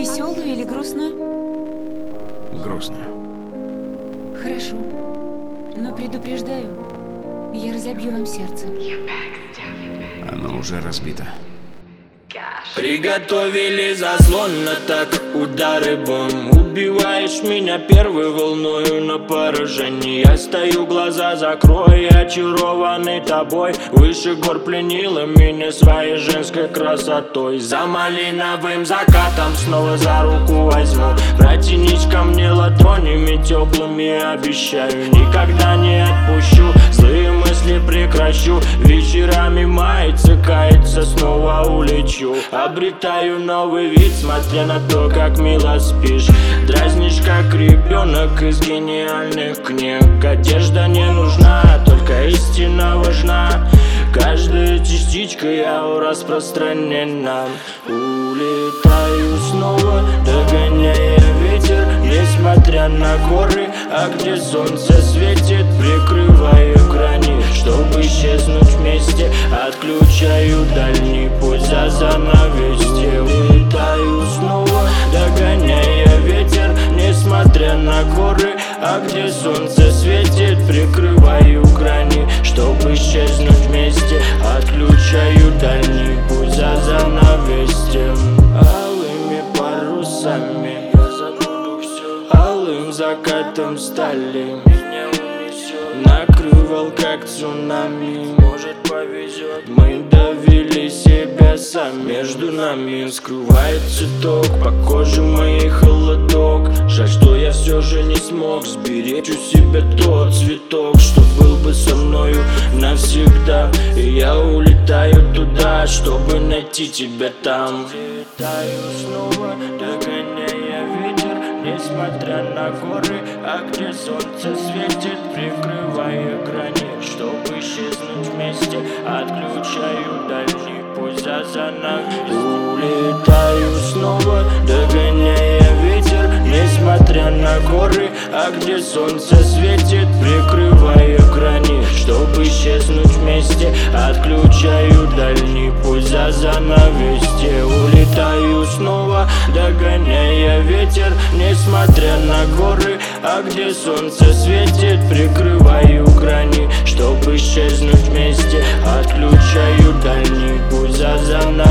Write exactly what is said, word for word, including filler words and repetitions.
Веселую или грустную? Грустную. Хорошо. Но предупреждаю, я разобью вам сердце. Оно уже разбито. Приготовили заслон на так удары бомб. Убиваешь меня первой волною на поражение. Я стою, глаза закрой, очарованный тобой. Выше гор пленила меня своей женской красотой. За малиновым закатом снова за руку возьму. Протянись ко мне ладонями теплыми, обещаю, никогда не отпущу. Злые мысли прекращу, вечерами мается, кается, снова улечу. Обретаю новый вид, смотря на то, как мило спишь. Дразнишь, как ребенок из гениальных книг. Одежда не нужна, только истина важна. Каждая частичка я распространена. Улетаю снова, догоняя ветер, несмотря на горы, а где солнце светит, прикрываю грани, чтобы исчезнуть вместе. Отключаю дальний путь за занавесье. Улетаю снова, догоняя ветер, несмотря на горы, а где солнце светит, прикрываю грани, чтобы исчезнуть вместе. Отключаю дальний путь за занавесьем. Алыми парусами я забуду все, алым закатом стали меня унесет. Накрывал как цунами, может повезет. Мы довели себя сами, между нами скрывается ток, по коже моей холодок. Жаль, что я все же не смог сберечь у себя тот цветок, что был бы со мною навсегда. И я улетаю туда, чтобы найти тебя там. Улетаю снова, догоняя ветер, несмотря на горы, а где солнце светит, прикрывая грани, чтобы исчезнуть вместе. Отключаю дальний путь за занавесью. Улетаю снова, догоняя ветер, несмотря на горы, а где солнце светит, прикрывая грани, чтобы исчезнуть вместе. Отключаю дальний путь за занавесье. Улетаю снова, догоняя ветер, несмотря на горы, а где солнце светит, прикрываю грани, чтобы исчезнуть вместе. Отключаю дальний путь за занавесье.